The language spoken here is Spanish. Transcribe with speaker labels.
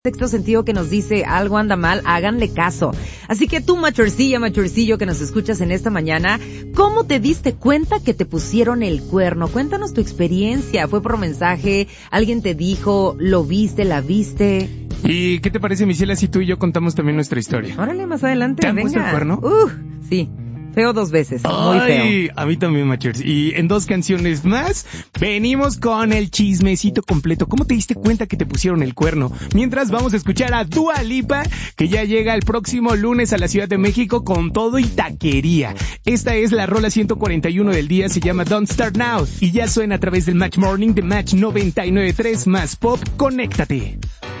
Speaker 1: Sexto sentido que nos dice algo anda mal, háganle caso. Así que tú, machorcillo que nos escuchas en esta mañana, ¿cómo te diste cuenta que te pusieron el cuerno? Cuéntanos tu experiencia. ¿Fue por mensaje? ¿Alguien te dijo? ¿Lo viste? ¿La viste?
Speaker 2: ¿Y qué te parece, Michela, si tú y yo contamos también nuestra historia?
Speaker 1: Órale, más adelante,
Speaker 2: ¿Te han
Speaker 1: venga.
Speaker 2: puesto el cuerno?
Speaker 1: Sí. Feo 2 veces, muy feo.
Speaker 2: A mí también, Machers. Y en 2 canciones más, venimos con el chismecito completo. ¿Cómo te diste cuenta que te pusieron el cuerno? Mientras vamos a escuchar a Dua Lipa, que ya llega el próximo lunes a la Ciudad de México con todo y taquería. Esta es la rola 141 del día, se llama Don't Start Now. Y ya suena a través del Match Morning de Match 99.3 más Pop. Conéctate.